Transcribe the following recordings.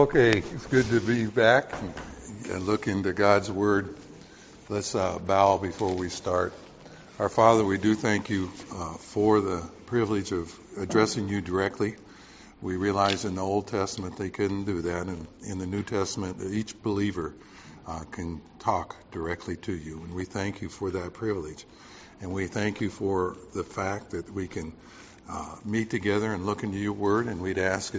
Okay, it's good to be back and look into God's Word. Let's bow before we start. Our Father, we do thank you for the privilege of addressing you directly. We realize in the Old Testament they couldn't do that, and in the New Testament each believer can talk directly to you, and we thank you for that privilege. And we thank you for the fact that we can meet together and look into your Word, and we'd ask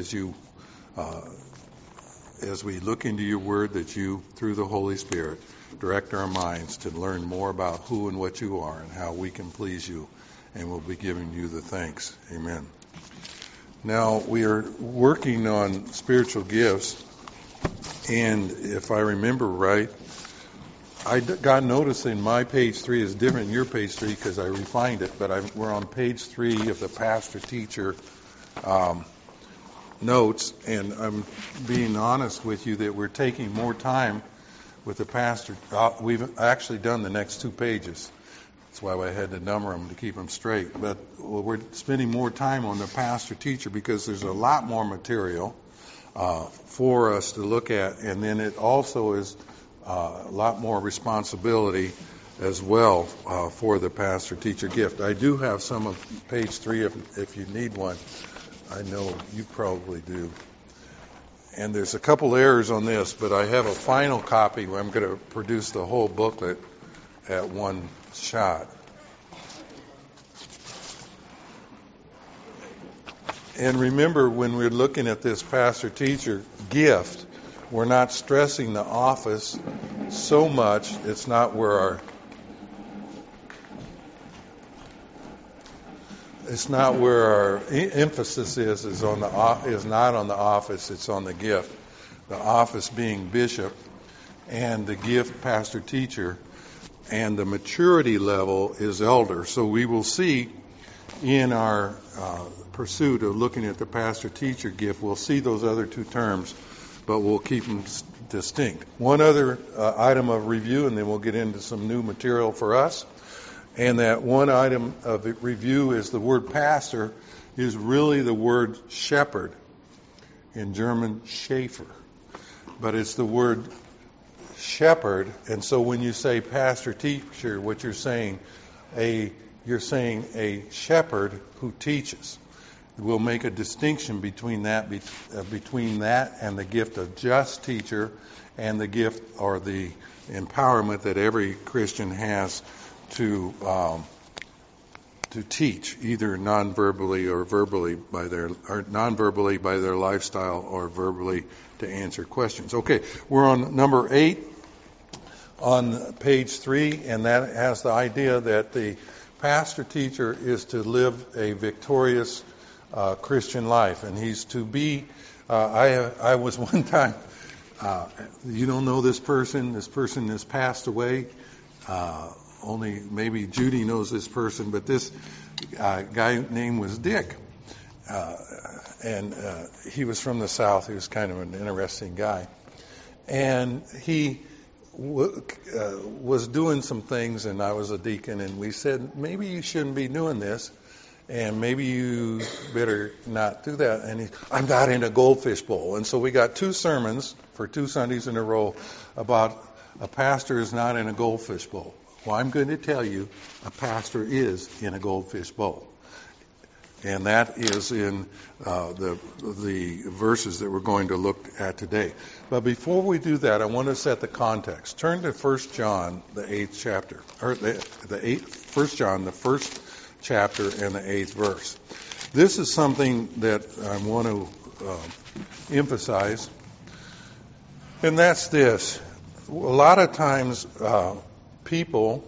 as we look into your Word, that you, through the Holy Spirit, direct our minds to learn more about who and what you are and how we can please you, and we'll be giving you the thanks. Amen. Now, we are working on spiritual gifts, and if I remember right, I got notice in my page 3 is different than your page 3 because I refined it, but we're on page 3 of the pastor-teacher notes, and I'm being honest with you that we're taking more time with the pastor. We've actually done the next 2 pages. That's why I had to number them to keep them straight. But we're spending more time on the pastor-teacher because there's a lot more material for us to look at, and then it also is a lot more responsibility as well for the pastor-teacher gift. I do have some of page 3 if you need one. I know you probably do. And there's a couple errors on this, but I have a final copy where I'm going to produce the whole booklet at one shot. And remember, when we're looking at this pastor-teacher gift, we're not stressing the office so much. It's not where our emphasis is not on the office, it's on the gift. The office being bishop and the gift pastor teacher, and the maturity level is elder. So we will see in our pursuit of looking at the pastor teacher gift, we'll see those other 2 terms, but we'll keep them distinct. One other item of review, and then we'll get into some new material for us. And that one item of review is the word pastor is really the word shepherd, in German Schäfer. But it's the word shepherd, and so when you say pastor teacher, what you're saying a shepherd who teaches. We'll make a distinction between that and the gift of just teacher and the gift or the empowerment that every Christian has to teach, either non-verbally or verbally by their lifestyle, or verbally to answer questions. Okay, we're on number 8 on page 3, and that has the idea that the pastor teacher is to live a victorious Christian life, and he's to be. I was one time. You don't know this person. This person has passed away. Only maybe Judy knows this person, but this guy name was Dick. And he was from the South. He was kind of an interesting guy. And he was doing some things, and I was a deacon, and we said, maybe you shouldn't be doing this, and maybe you better not do that. And I'm not in a goldfish bowl. And so we got 2 sermons for 2 Sundays in a row about a pastor is not in a goldfish bowl. Well, I'm going to tell you, a pastor is in a goldfish bowl. And that is in the verses that we're going to look at today. But before we do that, I want to set the context. Turn to 1 John, the 8th chapter. Or the 1 John, the 1st chapter and the 8th verse. This is something that I want to emphasize. And that's this. A lot of times people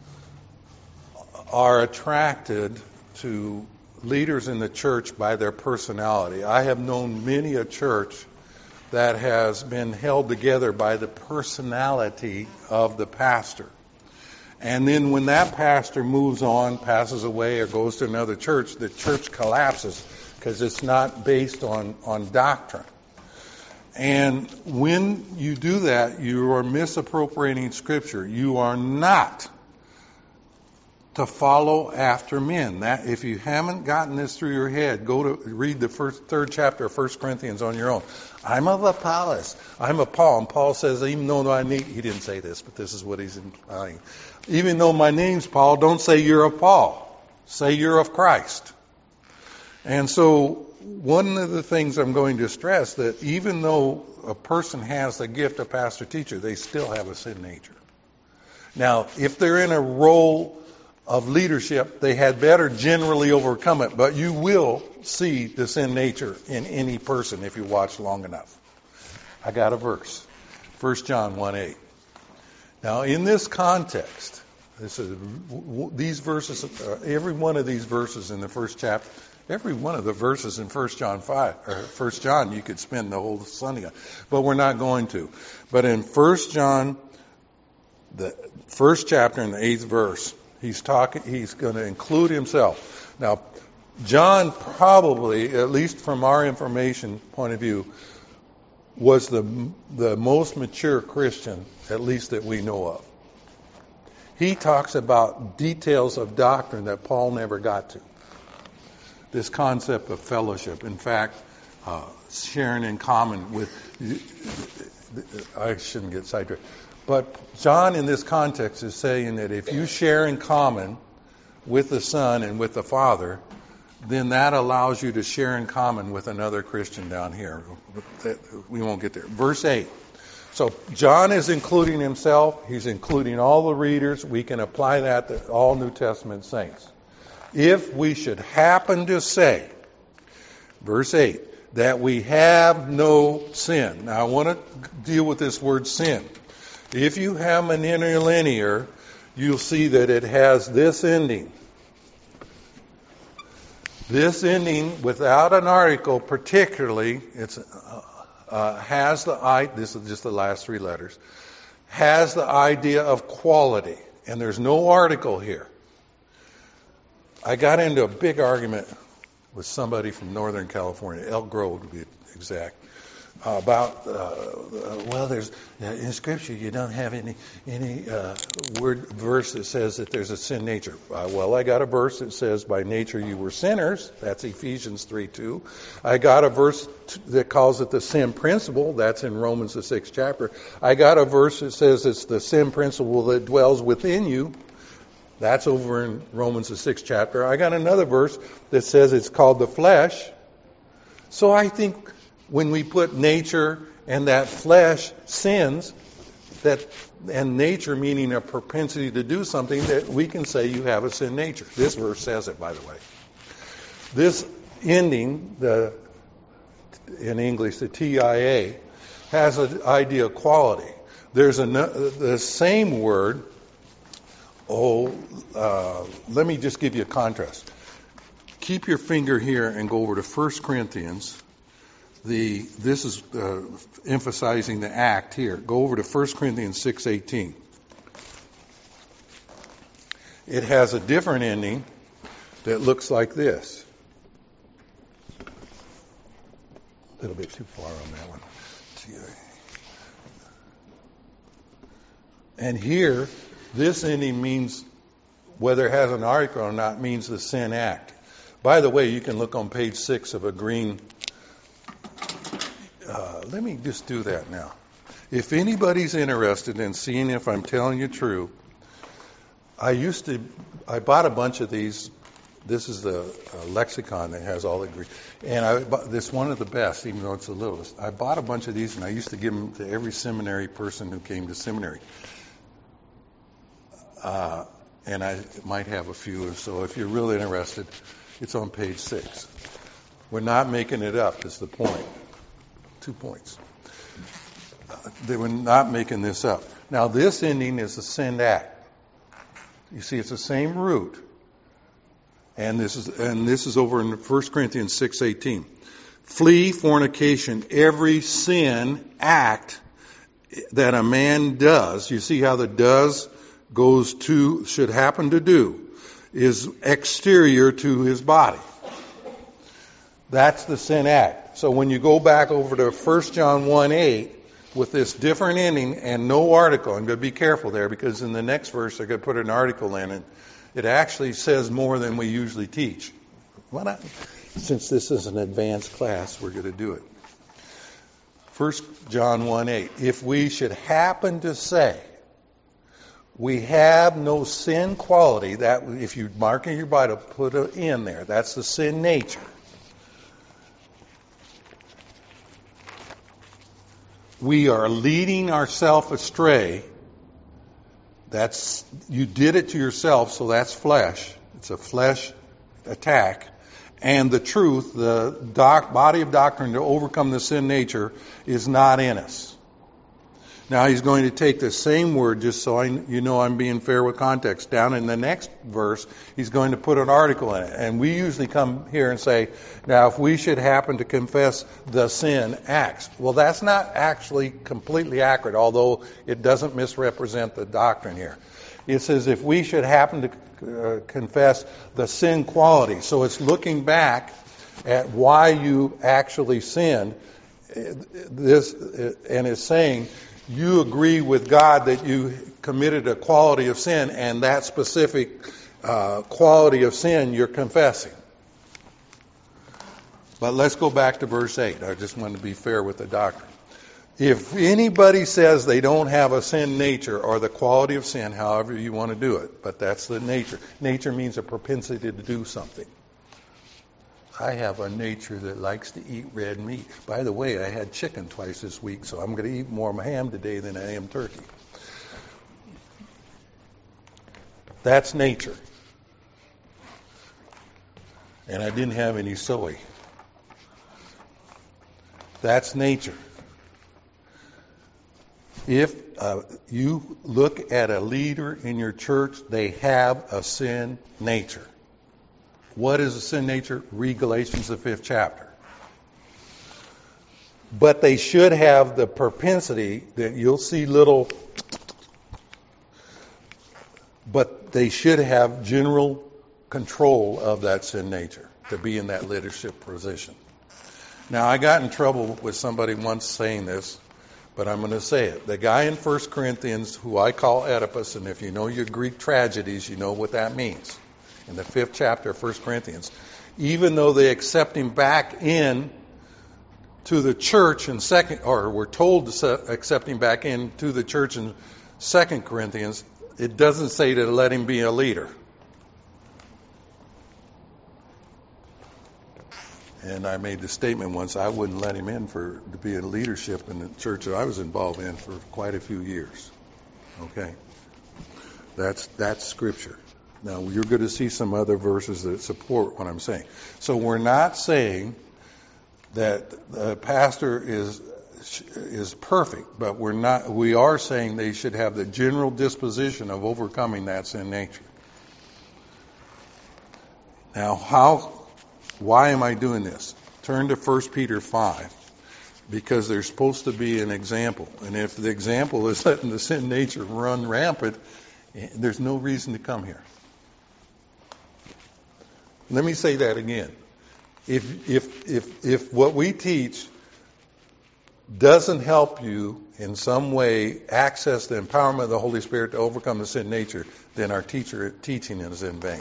are attracted to leaders in the church by their personality. I have known many a church that has been held together by the personality of the pastor. And then when that pastor moves on, passes away, or goes to another church, the church collapses because it's not based on doctrine. And when you do that, you are misappropriating Scripture. You are not to follow after men. That, if you haven't gotten this through your head, go to read the third chapter of 1 Corinthians on your own. I'm of Apollos. I'm of Paul. And Paul says, even though he didn't say this, but this is what he's implying. Even though my name's Paul, don't say you're of Paul. Say you're of Christ. And so one of the things I'm going to stress, that even though a person has the gift of pastor-teacher, they still have a sin nature. Now, if they're in a role of leadership, they had better generally overcome it, but you will see the sin nature in any person if you watch long enough. I got a verse, 1 John 1:8. Now, in this context, these verses, every one of these verses in the first chapter, every one of the verses in 1 John 5, or 1 John, you could spend the whole Sunday on, but we're not going to. But in 1 John, the first chapter and the 8th verse, he's going to include himself. Now, John probably, at least from our information point of view, was the most mature Christian, at least that we know of. He talks about details of doctrine that Paul never got to. This concept of fellowship. In fact, sharing in common with, I shouldn't get sidetracked. But John in this context is saying that if you share in common with the Son and with the Father, then that allows you to share in common with another Christian down here. We won't get there. Verse 8. So John is including himself. He's including all the readers. We can apply that to all New Testament saints. If we should happen to say, verse 8, that we have no sin. Now I want to deal with this word sin. If you have an interlinear, you'll see that it has this ending. This ending, without an article particularly, it's has the this is just the last three letters, has the idea of quality, and there's no article here. I got into a big argument with somebody from Northern California, Elk Grove to be exact, about there's in Scripture you don't have any verse that says that there's a sin nature. I got a verse that says by nature you were sinners. That's Ephesians 3:2. I got a verse that calls it the sin principle. That's in Romans the 6th chapter. I got a verse that says it's the sin principle that dwells within you. That's over in Romans the 6th chapter. I got another verse that says it's called the flesh. So I think when we put nature and that flesh sins, and nature meaning a propensity to do something, that we can say you have a sin nature. This verse says it, by the way. This ending, in English, the TIA, has an idea of quality. There's the same word. Let me just give you a contrast. Keep your finger here and go over to 1 Corinthians. This is emphasizing the act here. Go over to 1 Corinthians 6:18. It has a different ending that looks like this. A little bit too far on that one. And here, this ending means, whether it has an article or not, means the sin act. By the way, you can look on page 6 of a green. Let me just do that now. If anybody's interested in seeing if I'm telling you true, I bought a bunch of these. This is the lexicon that has all the Greek. And I bought this one of the best, even though it's the littlest. I bought a bunch of these, and I used to give them to every seminary person who came to seminary. And I might have a few. So if you're really interested, it's on page 6. We're not making it up, is the point. 2 points. They were not making this up. Now, this ending is a sin act. You see, it's the same root. And this is over in 1 Corinthians 6:18. Flee fornication. Every sin act that a man does, you see how the does goes to, should happen to do, is exterior to his body. That's the sin act. So when you go back over to 1 John 1:8 with this different ending and no article, I'm going to be careful there because in the next verse they're going to put an article in, and it actually says more than we usually teach. Since this is an advanced class, we're going to do it. 1 John 1:8. If we should happen to say we have no sin quality, that if you mark in your Bible, put it in there. That's the sin nature. We are leading ourselves astray. You did it to yourself, so that's flesh. It's a flesh attack. And the truth, the body of doctrine to overcome the sin nature, is not in us. Now he's going to take the same word, just so you know I'm being fair with context. Down in the next verse, he's going to put an article in it. And we usually come here and say, now if we should happen to confess the sin acts. Well, that's not actually completely accurate, although it doesn't misrepresent the doctrine here. It says if we should happen to confess the sin quality. So it's looking back at why you actually sinned. And it's saying you agree with God that you committed a quality of sin, and that specific quality of sin you're confessing. But let's go back to verse 8. I just want to be fair with the doctrine. If anybody says they don't have a sin nature or the quality of sin, however you want to do it, but that's the nature. Nature means a propensity to do something. I have a nature that likes to eat red meat. By the way, I had chicken twice this week, so I'm going to eat more ham today than I am turkey. That's nature. And I didn't have any soy. That's nature. If you look at a leader in your church, they have a sin nature. What is a sin nature? Read Galatians, the 5th chapter. But they should have the propensity that you'll see but they should have general control of that sin nature to be in that leadership position. Now, I got in trouble with somebody once saying this, but I'm going to say it. The guy in 1 Corinthians, who I call Oedipus, and if you know your Greek tragedies, you know what that means. In the 5th chapter of 1 Corinthians, even though they accept him back in to the church in we're told to accept him back into the church in 2 Corinthians, it doesn't say to let him be a leader. And I made the statement once, I wouldn't let him in to be in leadership in the church that I was involved in for quite a few years. Okay? That's Scripture. Now, you're going to see some other verses that support what I'm saying. So we're not saying that the pastor is perfect, but we are saying they should have the general disposition of overcoming that sin nature. Now, why am I doing this? Turn to 1 Peter 5, because there's supposed to be an example. And if the example is letting the sin nature run rampant, there's no reason to come here. Let me say that again. If what we teach doesn't help you in some way access the empowerment of the Holy Spirit to overcome the sin nature, then our teaching is in vain.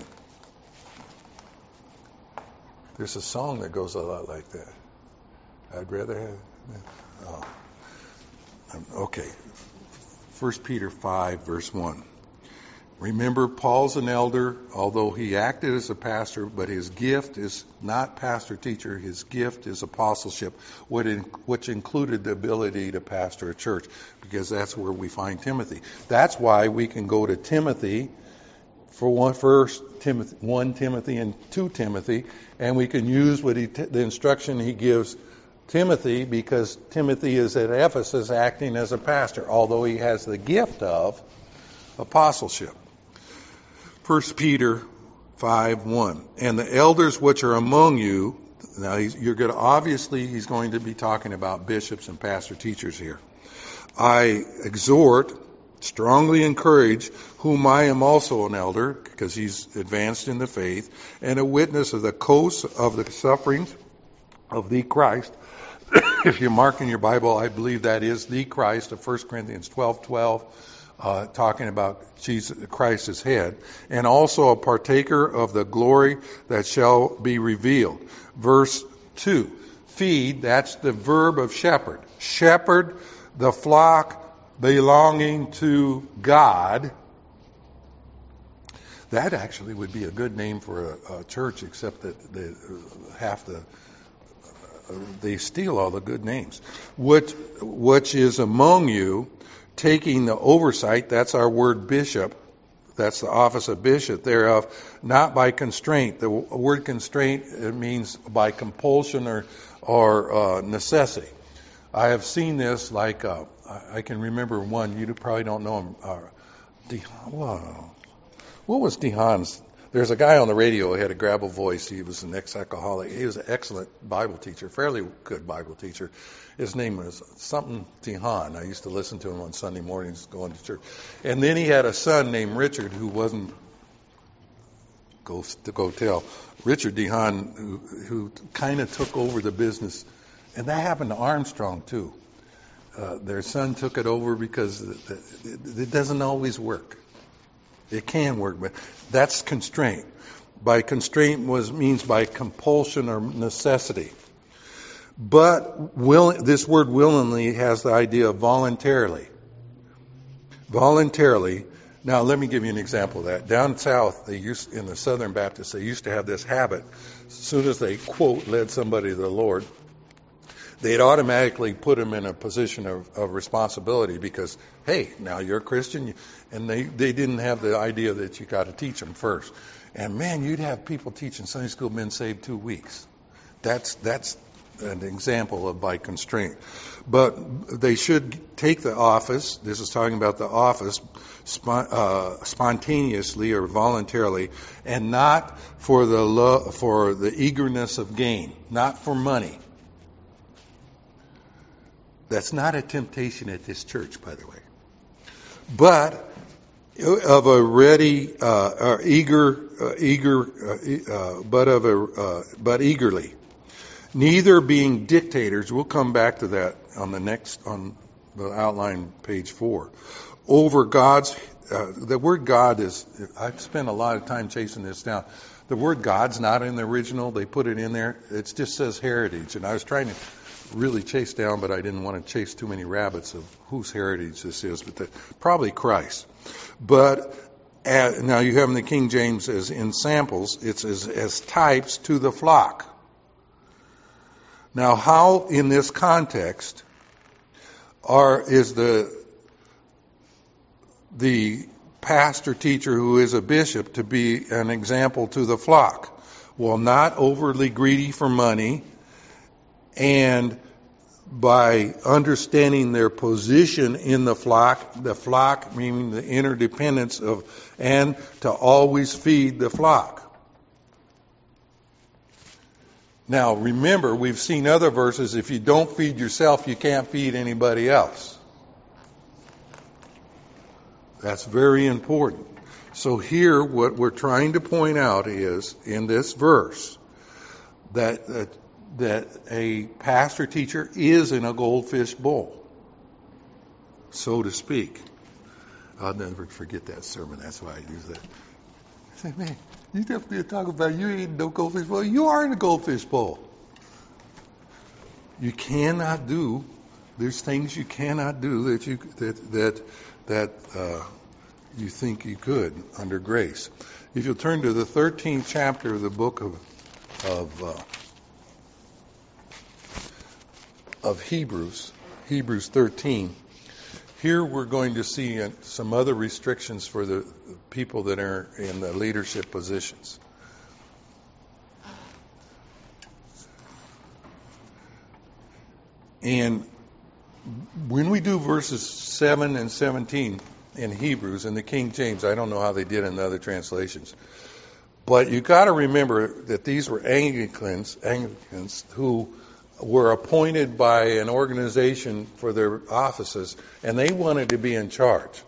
There's a song that goes a lot like that. I'd rather have... Okay. 1 Peter 5, verse 1. Remember, Paul's an elder, although he acted as a pastor, but his gift is not pastor-teacher. His gift is apostleship, which included the ability to pastor a church, because that's where we find Timothy. That's why we can go to Timothy for 1 Timothy and 2 Timothy, and we can use the instruction he gives Timothy, because Timothy is at Ephesus acting as a pastor, although he has the gift of apostleship. 1 Peter 5:1. And the elders which are among you, now he's going to be talking about bishops and pastor teachers here. I exhort, strongly encourage, whom I am also an elder, because he's advanced in the faith, and a witness of the coast of the sufferings of the Christ. If you mark in your Bible, I believe that is the Christ of 1 Corinthians 12:12. talking about Jesus Christ as head, and also a partaker of the glory that shall be revealed. Verse 2, feed, that's the verb of shepherd. Shepherd the flock belonging to God. That actually would be a good name for a church, except that they steal all the good names. Which is among you, taking the oversight, that's our word bishop, that's the office of bishop thereof, not by constraint. The word constraint, it means by compulsion or necessity. I have seen this like, I can remember one, you probably don't know him, what was DeHaan's? There's a guy on the radio who had a gravel voice. He was an ex-alcoholic. He was an excellent Bible teacher, fairly good Bible teacher. His name was something DeHaan. I used to listen to him on Sunday mornings going to church. And then he had a son named Richard who wasn't, go tell, Richard DeHaan, who kind of took over the business. And that happened to Armstrong, too. Their son took it over because it doesn't always work. It can work, but that's constraint. By constraint means by compulsion or necessity. But this word willingly has the idea of voluntarily. Voluntarily. Now, let me give you an example of that. Down south, in the Southern Baptists, they used to have this habit. As soon as they, quote, led somebody to the Lord, they'd automatically put them in a position of responsibility because, hey, now you're a Christian, and they didn't have the idea that you got to teach them first. And man, you'd have people teaching Sunday school been saved 2 weeks. That's an example of by constraint. But they should take the office. This is talking about the office spontaneously or voluntarily, and not for the eagerness of gain, not for money. That's not a temptation at this church, by the way. But of a ready, but eagerly. Neither being dictators. We'll come back to that on the outline, page 4. Over God's. The word God is. I've spent a lot of time chasing this down. The word God's not in the original. They put it in there. It just says heritage, and I was trying to really chase down, but I didn't want to chase too many rabbits of whose heritage this is, but probably Christ. But now you have in the King James as in samples, it's as types to the flock. Now, how in this context is the pastor teacher who is a bishop to be an example to the flock? Well, not overly greedy for money, and by understanding their position in the flock meaning the interdependence of, and to always feed the flock. Now remember, we've seen other verses, if you don't feed yourself, you can't feed anybody else. That's very important. So here, what we're trying to point out is, in this verse, that a pastor teacher is in a goldfish bowl, so to speak. I'll never forget that sermon. That's why I use that. I say, man, you definitely talk about you eating no goldfish bowl. You are in a goldfish bowl. You cannot do. There's things you cannot do that you think you could under grace. If you'll turn to the 13th chapter of the book of Hebrews 13. Here we're going to see some other restrictions for the people that are in the leadership positions. And when we do verses 7 and 17 in Hebrews in the King James, I don't know how they did in the other translations, but you got to remember that these were Anglicans who were appointed by an organization for their offices, and they wanted to be in charge.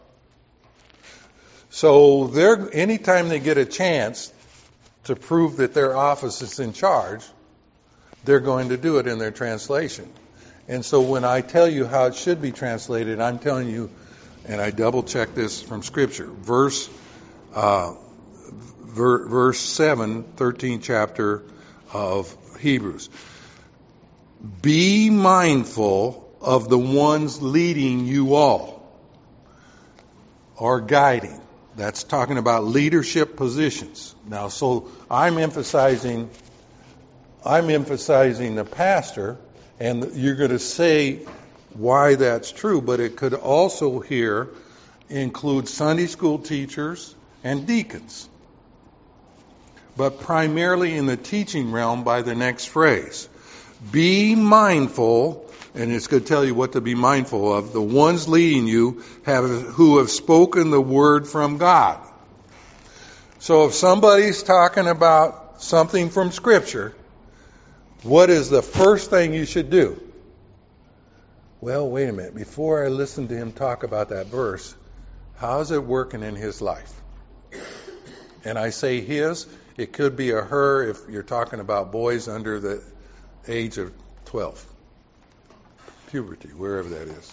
So anytime they get a chance to prove that their office is in charge, they're going to do it in their translation. And so when I tell you how it should be translated, I'm telling you and I double-checked this from Scripture. Verse 7, 13th chapter of Hebrews. Be mindful of the ones leading you all, or guiding. That's talking about leadership positions. Now, so I'm emphasizing the pastor, and you're going to say why that's true, but it could also here include Sunday school teachers and deacons. But primarily in the teaching realm by the next phrase. Be mindful, and it's going to tell you what to be mindful of, the ones leading you who have spoken the word from God. So if somebody's talking about something from Scripture, what is the first thing you should do? Well, wait a minute. Before I listen to him talk about that verse, how's it working in his life? And I say his, it could be a her if you're talking about boys under the age of 12. Puberty, wherever that is.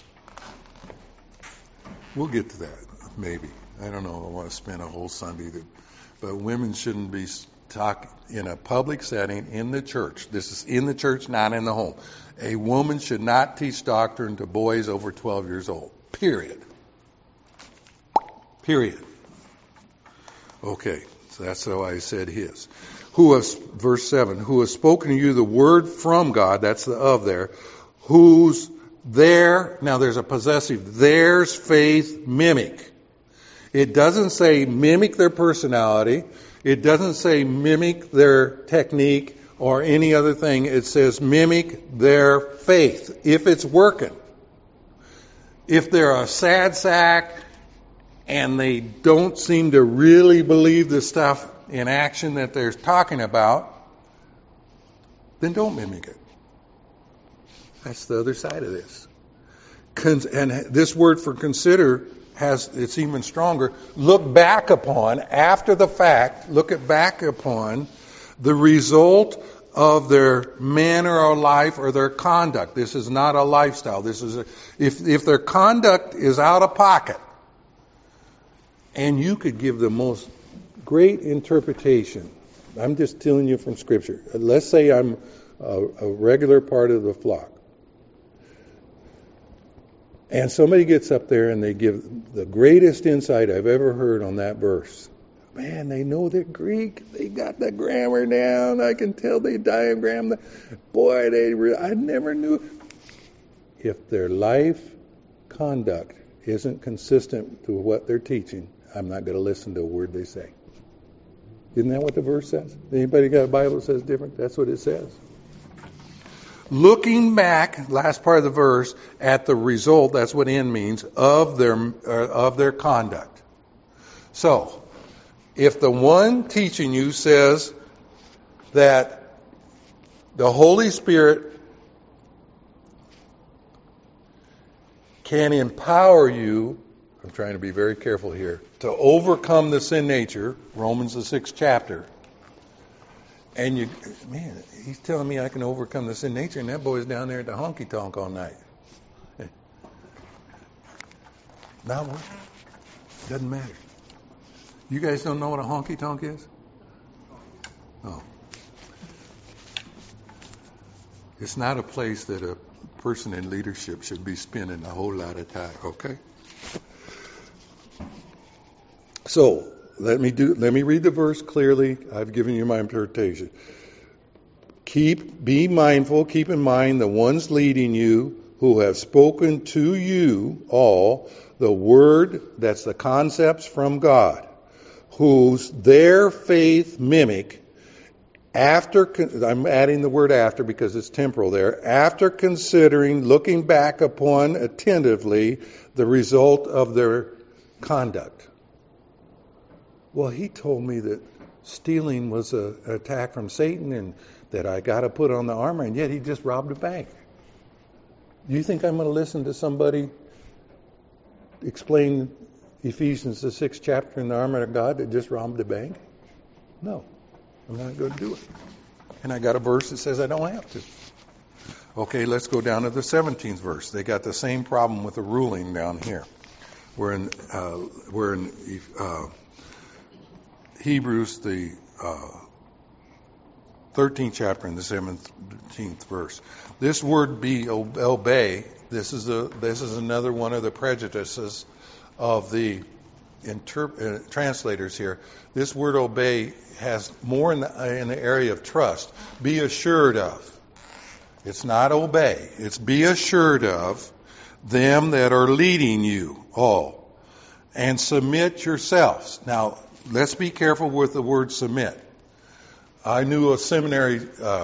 We'll get to that, maybe. I don't know. I want to spend a whole Sunday. But women shouldn't be talking in a public setting in the church. This is in the church, not in the home. A woman should not teach doctrine to boys over 12 years old. Period. Okay, so that's how I said his. Verse 7, who has spoken to you the word from God, that's the of there, whose their, now there's a possessive, theirs faith mimic. It doesn't say mimic their personality. It doesn't say mimic their technique or any other thing. It says mimic their faith, if it's working. If they're a sad sack and they don't seem to really believe the stuff in action that they're talking about, then don't mimic it. That's the other side of this. And this word for consider it's even stronger. Look back upon, after the fact, back upon the result of their manner of life or their conduct. This is not a lifestyle. This is if their conduct is out of pocket, and you could give the most great interpretation. I'm just telling you from Scripture. Let's say I'm a regular part of the flock. And somebody gets up there and they give the greatest insight I've ever heard on that verse. Man, they know the Greek. They got the grammar down. I can tell they diagram the... Boy, I never knew. If their life conduct isn't consistent to what they're teaching, I'm not going to listen to a word they say. Isn't that what the verse says? Anybody got a Bible that says different? That's what it says. Looking back, last part of the verse, at the result, that's what in means, of their conduct. So, if the one teaching you says that the Holy Spirit can empower you, I'm trying to be very careful here, to overcome the sin nature, Romans the 6th chapter. And he's telling me I can overcome the sin nature, and that boy's down there at the honky tonk all night. Now, doesn't matter. You guys don't know what a honky tonk is? No. It's not a place that a person in leadership should be spending a whole lot of time, okay? So, let me read the verse clearly. I've given you my interpretation. Be mindful, keep in mind the ones leading you who have spoken to you all the word, that's the concepts from God, whose their faith mimic, I'm adding the word after because it's temporal there, after considering, looking back upon attentively the result of their conduct. Well, he told me that stealing was an attack from Satan and that I got to put on the armor, and yet he just robbed a bank. Do you think I'm going to listen to somebody explain Ephesians the 6th chapter in the armor of God that just robbed a bank? No, I'm not going to do it. And I got a verse that says I don't have to. Okay, let's go down to the 17th verse. They got the same problem with the ruling down here. We're in Hebrews, the 13th chapter and the 17th verse. This word be, obey, this is another one of the prejudices of the translators here. This word obey has more in the area of trust. Be assured of. It's not obey. It's be assured of them that are leading you all. And submit yourselves. Now, let's be careful with the word submit. I knew a seminary,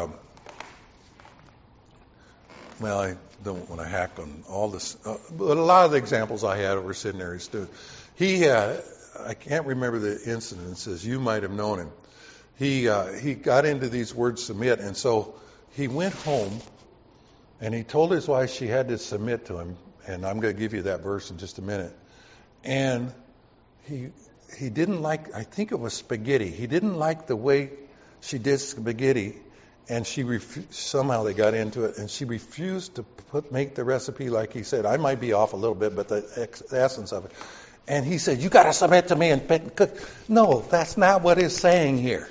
I don't want to hack on all this, but a lot of the examples I had were seminary students. I can't remember the incidences, you might have known him. He got into these words submit, and so he went home and he told his wife she had to submit to him, and I'm going to give you that verse in just a minute. And he didn't like, I think it was spaghetti. He didn't like the way she did spaghetti, and somehow they got into it, and she refused to make the recipe like he said. I might be off a little bit, but the essence of it. And he said, you got to submit to me and cook. No, that's not what it's saying here.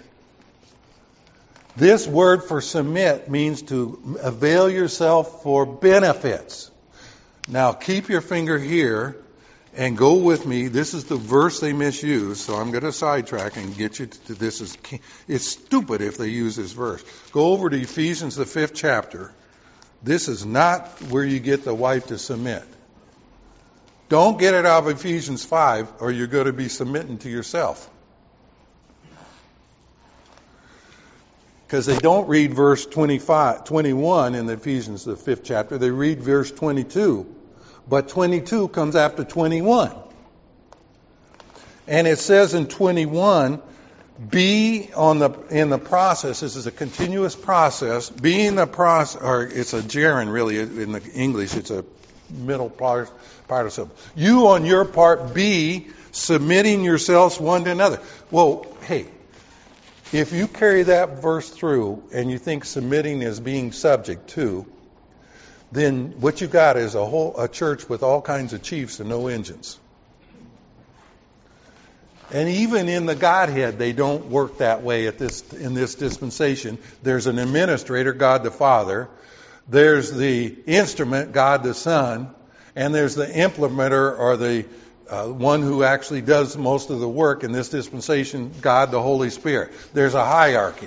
This word for submit means to avail yourself for benefits. Now, keep your finger here and go with me. This is the verse they misuse, so I'm going to sidetrack and get you to this. It's stupid if they use this verse. Go over to Ephesians, the 5th chapter. This is not where you get the wife to submit. Don't get it out of Ephesians 5, or you're going to be submitting to yourself. Because they don't read verse 21 in the Ephesians, the 5th chapter. They read verse 22. But 22 comes after 21. And it says in 21, be in the process. This is a continuous process. Be in the process, or it's a gerund really in the English. It's a middle participle. You on your part be submitting yourselves one to another. Well, hey, if you carry that verse through and you think submitting is being subject to, then what you got is a church with all kinds of chiefs and no engines. And even in the Godhead, they don't work that way in this dispensation. There's an administrator, God the Father. There's the instrument, God the Son. And there's the implementer, or the one who actually does most of the work in this dispensation, God the Holy Spirit. There's a hierarchy.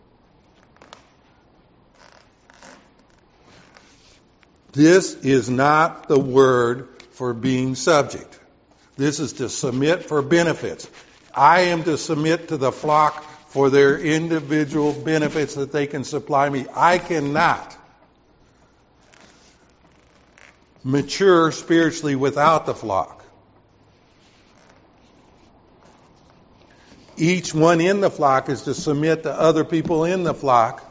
This is not the word for being subject. This is to submit for benefits. I am to submit to the flock for their individual benefits that they can supply me. I cannot mature spiritually without the flock. Each one in the flock is to submit to other people in the flock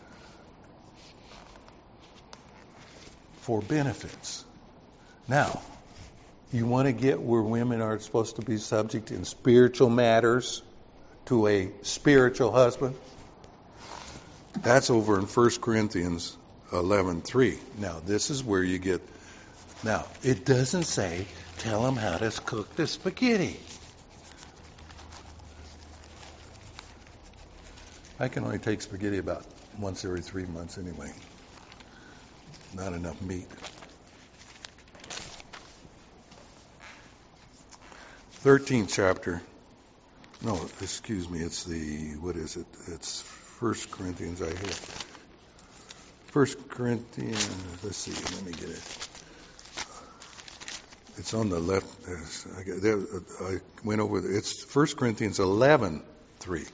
for benefits. Now, you want to get where women are supposed to be subject in spiritual matters to a spiritual husband? That's over in 1 Corinthians 11:3. Now, this is where you get... Now, it doesn't say, tell them how to cook the spaghetti. I can only take spaghetti about once every 3 months anyway. Not enough meat. 13th chapter. No, excuse me. It's what is it? It's 1 Corinthians I have. 1 Corinthians, let's see, let me get it. It's on the left. I went over it. It's 1 Corinthians 11:3.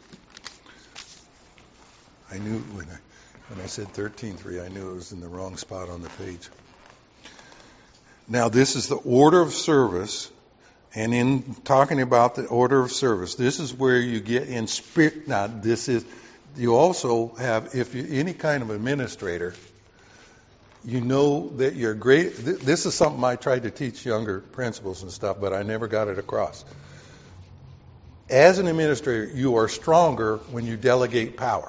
I knew when I said 13:3, I knew it was in the wrong spot on the page. Now, this is the order of service, and in talking about the order of service, this is where you get in spirit. Now, you also have, if you're any kind of administrator, you know that you're great. This is something I tried to teach younger principals and stuff, but I never got it across. As an administrator, you are stronger when you delegate power.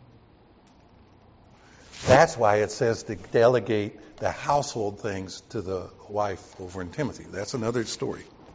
That's why it says to delegate the household things to the wife over in Timothy. That's another story.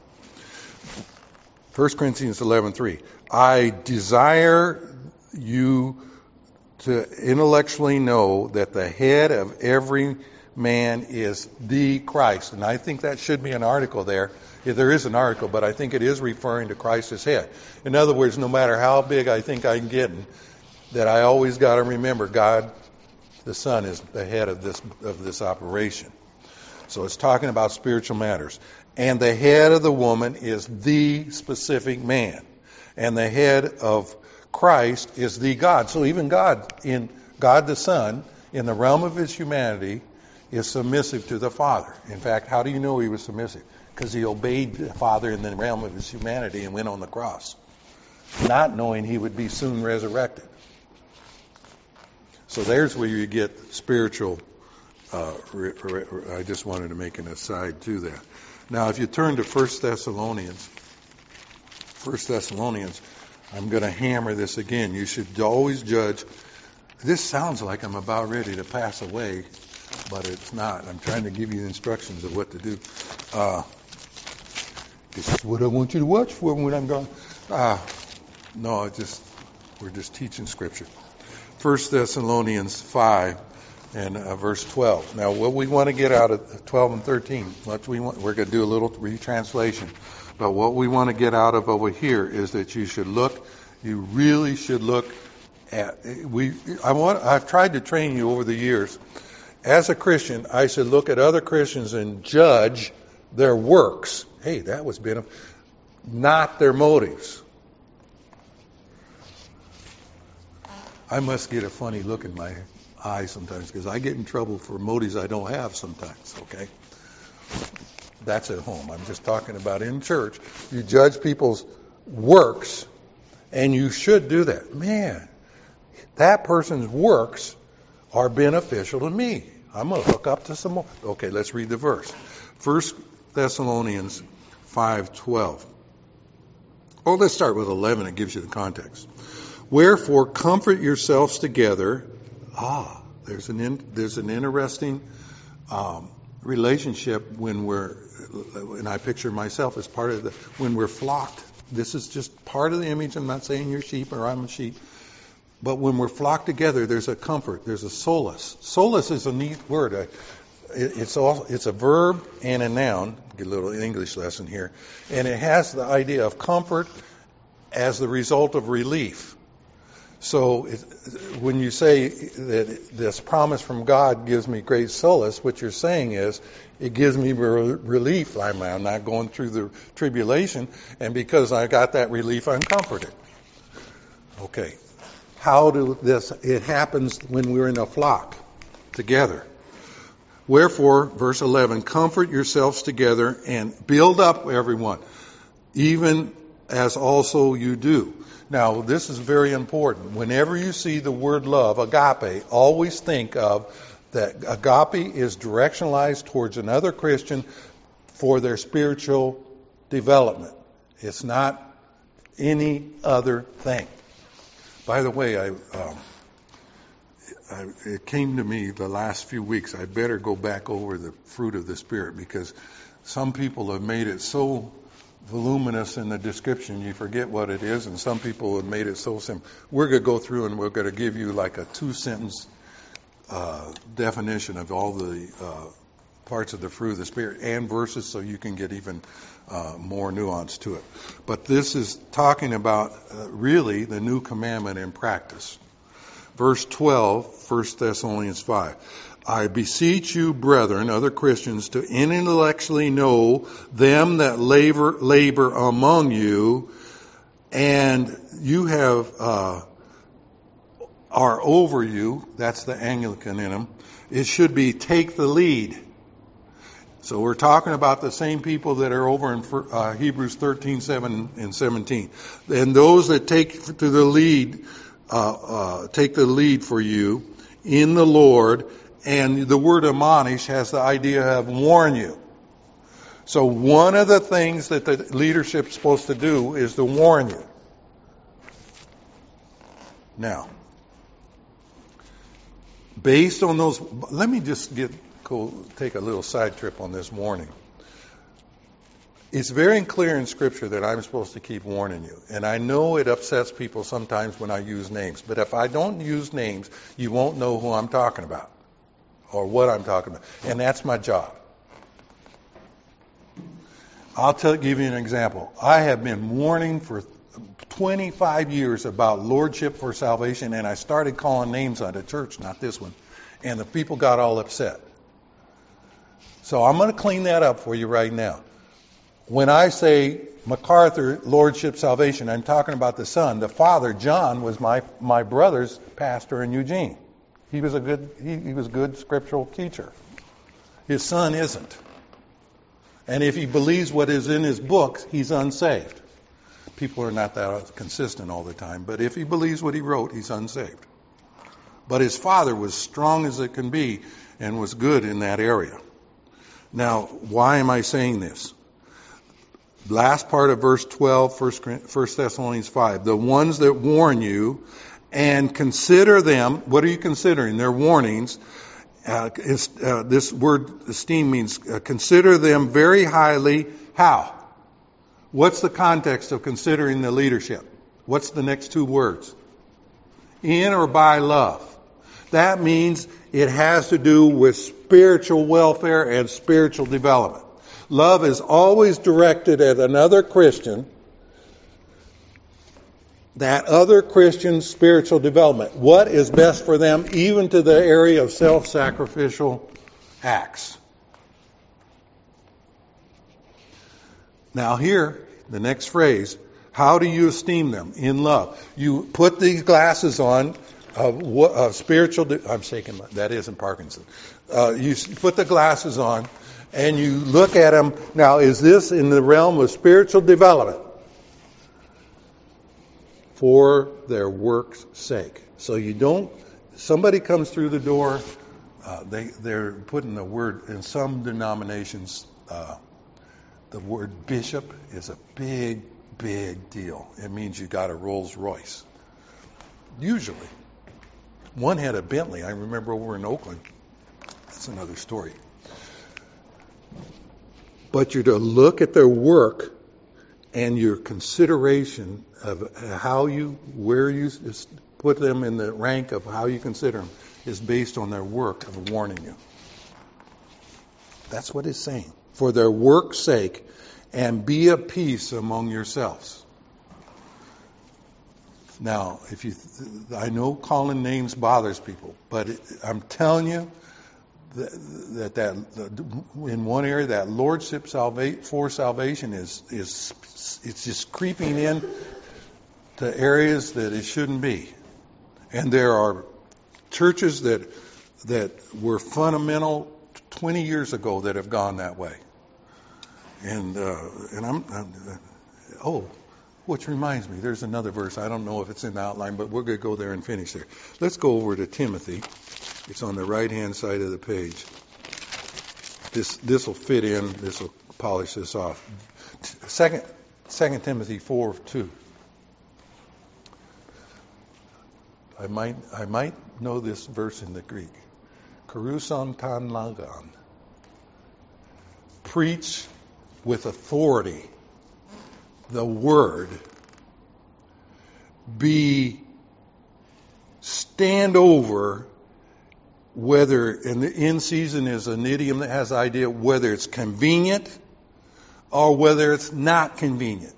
1 Corinthians 11:3. I desire you to intellectually know that the head of every man is the Christ. And I think that should be an article there. Yeah, there is an article, but I think it is referring to Christ as head. In other words, no matter how big I think I'm getting, that I always got to remember God, the Son, is the head of this operation. So it's talking about spiritual matters. And the head of the woman is the specific man. And the head of Christ is the God. So even God the Son, in the realm of his humanity, is submissive to the Father. In fact, how do you know he was submissive? Because he obeyed the Father in the realm of his humanity and went on the cross, not knowing he would be soon resurrected. So there's where you get spiritual. I just wanted to make an aside to that. Now, if you turn to 1 Thessalonians, I'm going to hammer this again. You should always judge. This sounds like I'm about ready to pass away, but it's not. I'm trying to give you instructions of what to do. This is what I want you to watch for when I'm gone. No, we're just teaching Scripture. 1 Thessalonians 5 and verse 12. Now, what we want to get out of 12 and 13, we're going to do a little retranslation. But what we want to get out of over here is that you really should look at, I've tried to train you over the years. As a Christian, I should look at other Christians and judge their works. Hey, that was not their motives. I must get a funny look in my eye sometimes because I get in trouble for motives I don't have sometimes, okay? That's at home. I'm just talking about in church. You judge people's works, and you should do that. Man, that person's works are beneficial to me. I'm going to hook up to some more. Okay, let's read the verse. 1 Thessalonians 5:12. Oh, let's start with 11. It gives you the context. Wherefore, comfort yourselves together. There's an interesting relationship and I picture myself as part of when we're flocked. This is just part of the image. I'm not saying you're sheep or I'm a sheep. But when we're flocked together, there's a comfort. There's a solace. Solace is a neat word. It's a verb and a noun. Get a little English lesson here. And it has the idea of comfort as the result of relief. So when you say that this promise from God gives me great solace, what you're saying is it gives me relief. I'm not going through the tribulation, and because I got that relief, I'm comforted. Okay. It happens when we're in a flock together. Wherefore, verse 11, comfort yourselves together and build up everyone, even as also you do. Now, this is very important. Whenever you see the word love, agape, always think of that agape is directionalized towards another Christian for their spiritual development. It's not any other thing. By the way, it came to me the last few weeks, I better go back over the fruit of the Spirit because some people have made it so voluminous in the description, you forget what it is, and some people have made it so simple. We're going to go through and we're going to give you like a 2-sentence definition of all the parts of the fruit of the Spirit and verses so you can get even more nuance to it. But this is talking about really the new commandment in practice. Verse 12, 1 Thessalonians 5. I beseech you, brethren, other Christians, to intellectually know them that labor among you, and you are over you. That's the Anglican in them. It should be take the lead. So we're talking about the same people that are over in Hebrews 13, 7 and 17. And those that take the lead for you in the Lord. And the word admonish has the idea of warn you. So one of the things that the leadership's supposed to do is to warn you. Now, based on those, let me just take a little side trip on this morning. It's very clear in Scripture that I'm supposed to keep warning you. And I know it upsets people sometimes when I use names. But if I don't use names, you won't know who I'm talking about or what I'm talking about. And that's my job. I'll give you an example. I have been warning for 25 years about lordship for salvation, and I started calling names on the church, not this one. And the people got all upset. So I'm going to clean that up for you right now. When I say MacArthur, lordship, salvation, I'm talking about the son. The father, John, was my brother's pastor in Eugene. He was a good scriptural teacher. His son isn't. And if he believes what is in his books, he's unsaved. People are not that consistent all the time, but if he believes what he wrote, he's unsaved. But his father was strong as it can be and was good in that area. Now, why am I saying this? Last part of verse 12, 1 Thessalonians 5. The ones that warn you and consider them. What are you considering? They're warnings. This word esteem means consider them very highly. How? What's the context of considering the leadership? What's the next two words? In or by love. That means it has to do with spiritual welfare and spiritual development. Love is always directed at another Christian, that other Christian's spiritual development. What is best for them, even to the area of self-sacrificial acts. Now here, the next phrase, how do you esteem them? In love. You put these glasses on of spiritual, I'm shaking, that isn't Parkinson. You put the glasses on and you look at them. Now, is this in the realm of spiritual development? For their work's sake. So you don't, somebody comes through the door, they're putting the word, in some denominations, the word bishop is a big, big deal. It means you got a Rolls Royce. Usually. One had a Bentley. I remember over in Oakland. That's another story. But you're to look at their work and your consideration of where you put them in the rank of how you consider them is based on their work of warning you. That's what it's saying. For their work's sake, and be at peace among yourselves. Now, I know calling names bothers people, but I'm telling you that in one area, that lordship for salvation is it's just creeping in to areas that it shouldn't be. And there are churches that were fundamental 20 years ago that have gone that way. And which reminds me, there's another verse. I don't know if it's in the outline, but we're going to go there and finish there. Let's go over to Timothy. It's on the right-hand side of the page. This will fit in. This will polish this off. 2 Timothy 4:2. I might know this verse in the Greek. Karuson tan lagan. Preach with authority the word. Stand over, whether, and the in season is an idiom that has the idea whether it's convenient or whether it's not convenient.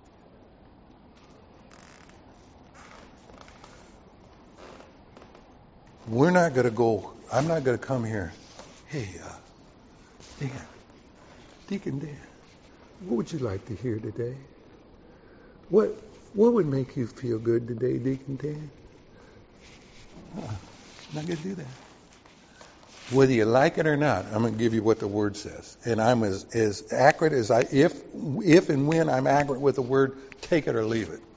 I'm not going to come here. Hey, Deacon Dan, what would you like to hear today? What would make you feel good today, Deacon Dan? I'm not going to do that. Whether you like it or not, I'm going to give you what the Word says. And I'm as accurate as if and when I'm accurate with the Word, take it or leave it.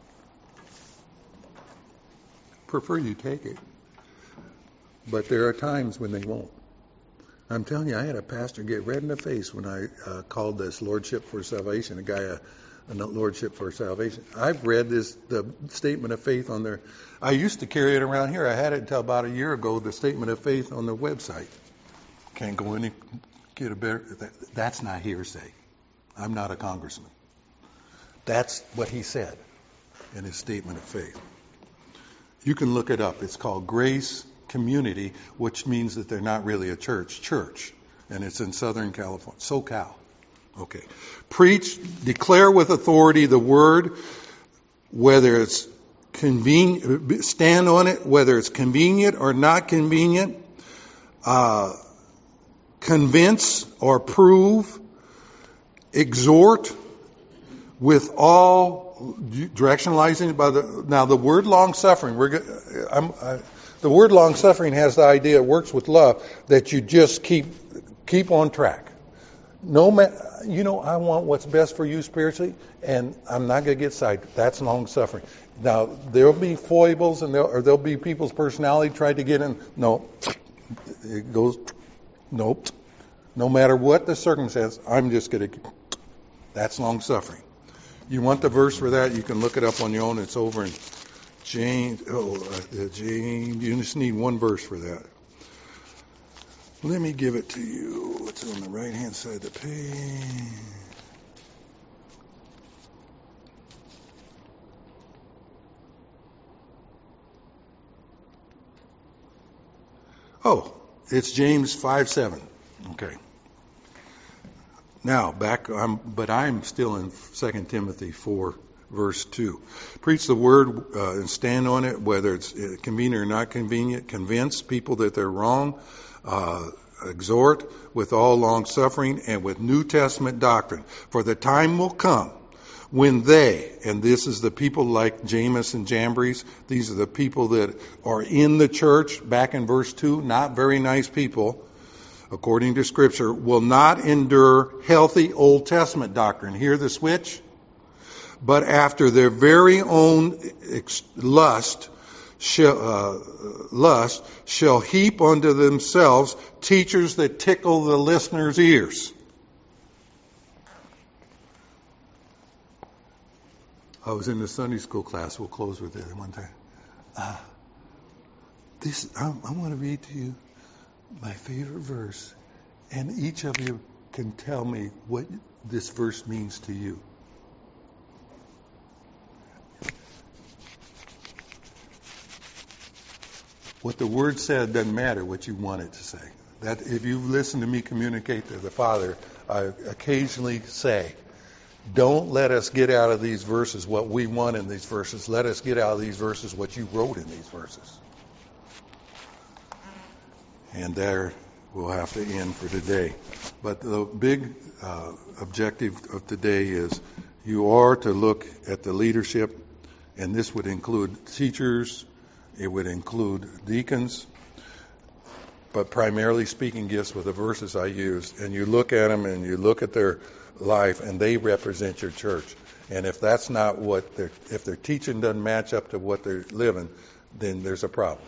Prefer you take it. But there are times when they won't. I'm telling you, I had a pastor get red in the face when I called this Lordship for Salvation, a Lordship for Salvation. I've read the statement of faith on their... I used to carry it around here. I had it until about a year ago, the statement of faith on their website. Can't go in and get a better... That's not hearsay. I'm not a congressman. That's what he said in his statement of faith. You can look it up. It's called Grace Community, which means that they're not really a church. And it's in Southern California, SoCal. Okay. Preach, declare with authority the word, whether it's convenient, stand on it, whether it's convenient or not convenient, convince or prove, exhort with all, directionalizing by the word long suffering. The word long suffering has the idea, it works with love, that you just keep on track. I want what's best for you spiritually, and I'm not going to get sidetracked. That's long suffering. Now, there'll be foibles, and there'll be people's personality try to get in. No, it goes, nope. No matter what the circumstance, I'm just going to. That's long suffering. You want the verse for that? You can look it up on your own. It's over in James. James. You just need one verse for that. Let me give it to you. It's on the right-hand side of the page. Oh, it's James 5:7. Okay. Now, I'm still in 2 Timothy 4, verse 2. Preach the word and stand on it, whether it's convenient or not convenient. Convince people that they're wrong. Exhort with all long suffering and with New Testament doctrine. For the time will come when they, and this is the people like Jameis and Jambres, these are the people that are in the church, back in verse 2, not very nice people, according to Scripture, will not endure healthy Old Testament doctrine. Hear the switch? But after their very own lust shall heap unto themselves teachers that tickle the listeners' ears. I was in the Sunday school class. We'll close with it one time. I want to read to you my favorite verse, and each of you can tell me what this verse means to you. What the Word said doesn't matter what you want it to say. That if you've listened to me communicate to the Father, I occasionally say, don't let us get out of these verses what we want in these verses. Let us get out of these verses what you wrote in these verses. And there we'll have to end for today. But the big objective of today is you are to look at the leadership, and this would include teachers, it would include deacons, but primarily speaking gifts with the verses I used. And you look at them and you look at their life, and they represent your church. And if that's not if their teaching doesn't match up to what they're living, then there's a problem.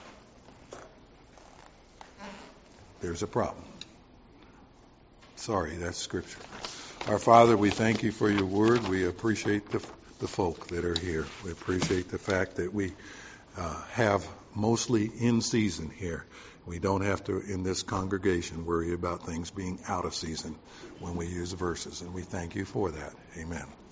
There's a problem. Sorry, that's Scripture. Our Father, we thank you for your word. We appreciate the folk that are here. We appreciate the fact that we have mostly in season here. We don't have to, in this congregation, worry about things being out of season when we use verses. And we thank you for that. Amen.